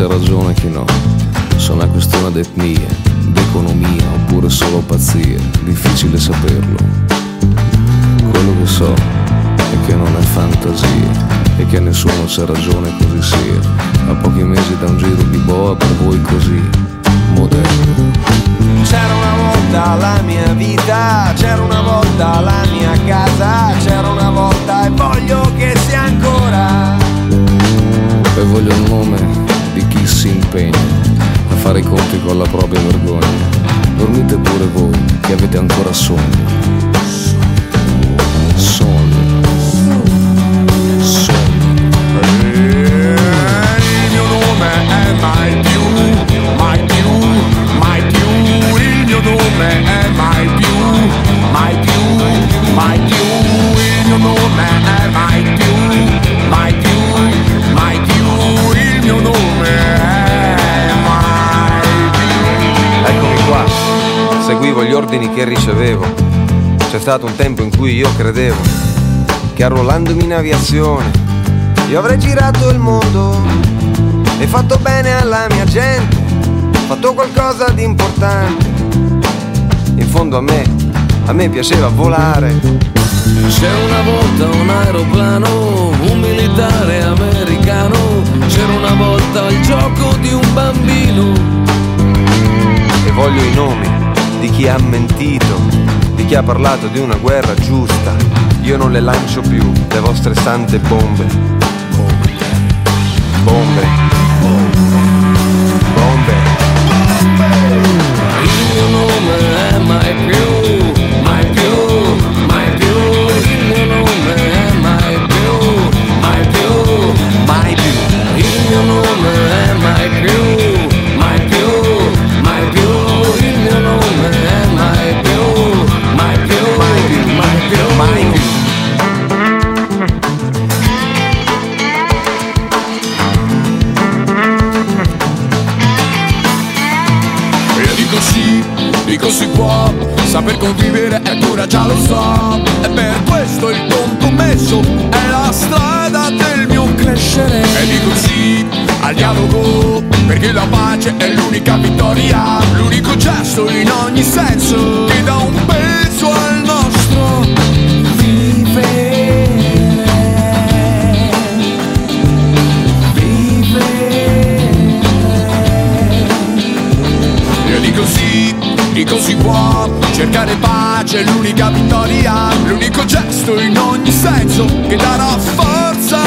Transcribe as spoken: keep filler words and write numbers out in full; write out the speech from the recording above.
c'è ragione e chi no. Se è una questione d'etnia, d'economia oppure solo pazzia, difficile saperlo. Quello che so è che non è fantasia e che nessuno c'ha ragione così sia. A pochi mesi da un giro di boa per voi così moderno. C'era una volta la mia vita, c'era una volta la mia casa, c'era una volta e voglio che sia ancora. E voglio il nome di chi si impegna a fare i conti con la propria vergogna. Dormite pure voi che avete ancora sonno. Sonno. Mai più, mai più, mai più, il mio nome è mai più, mai più, mai più, il mio nome è mai più, mai più, mai più, il mio nome è mai più. Eccomi qua, seguivo gli ordini che ricevevo. C'è stato un tempo in cui io credevo che arruolandomi in aviazione io avrei girato il mondo e fatto bene alla mia gente, fatto qualcosa di importante. In fondo a me, a me piaceva volare. C'era una volta un aeroplano, un militare americano, c'era una volta il gioco di un bambino. E voglio i nomi di chi ha mentito, di chi ha parlato di una guerra giusta. Io non le lancio più, le vostre sante bombe. Bombe. Bombe. Il mio nome è mai più, mai più, mai più. Il mio nome è mai più, mai più, mai più. Il mio nome è mai più, mai più, mai più. Il mio nome è mai più, mai più, mai più, mai più, mai più. Dico si può, saper convivere è cura, già lo so. E per questo il compromesso è la strada del mio crescere. E dico sì al dialogo, perché la pace è l'unica vittoria, l'unico gesto in ogni senso che dà un peso al nostro vivere. Vivere. Io dico sì, dico si può, cercare pace è l'unica vittoria, l'unico gesto in ogni senso che darà forza